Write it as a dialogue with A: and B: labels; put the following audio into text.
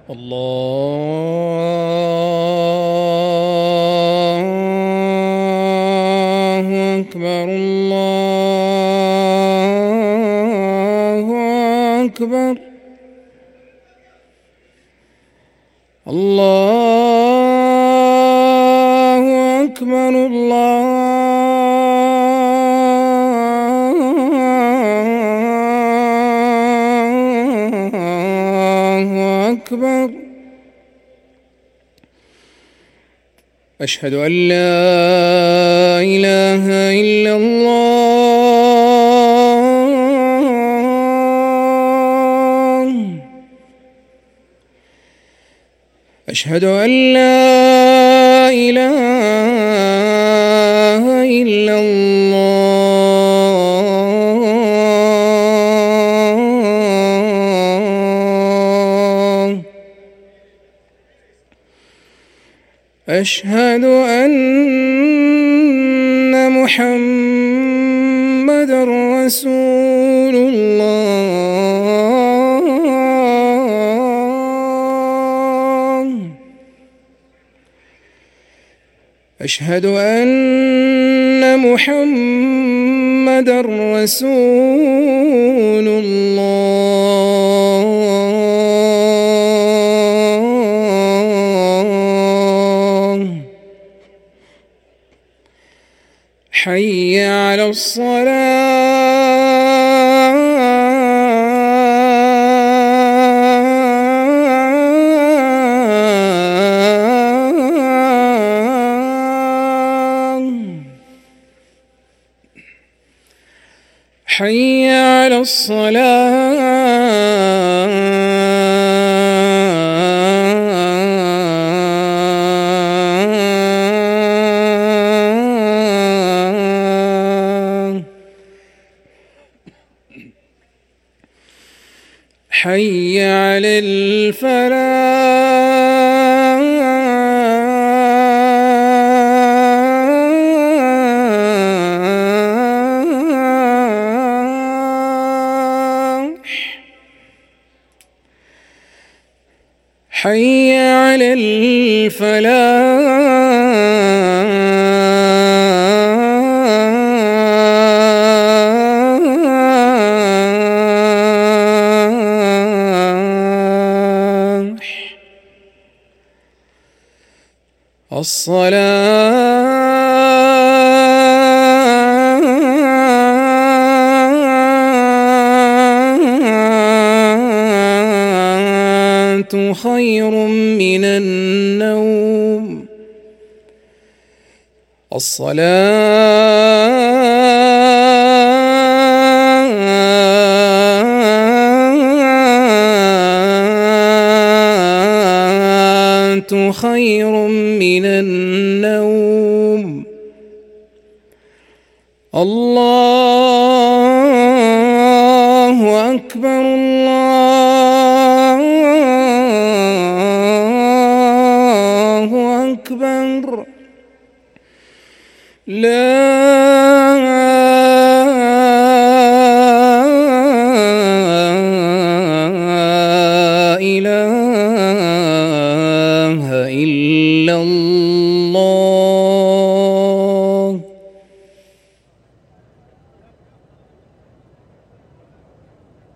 A: الله أكبر الله أكبر الله أكبر الله أكبر. أشهد أن لا إله إلا الله. أشهد أن لا إله إلا الله. أشهد أن محمدًا رسول الله. أشهد أن محمدًا رسول الله. حي على الصلاة. حي على الصلاة. حي على الفلاح. حي على الفلاح. الصلاة خير من النوم. الصلاة خير من النوم. الله أكبر الله أكبر. لا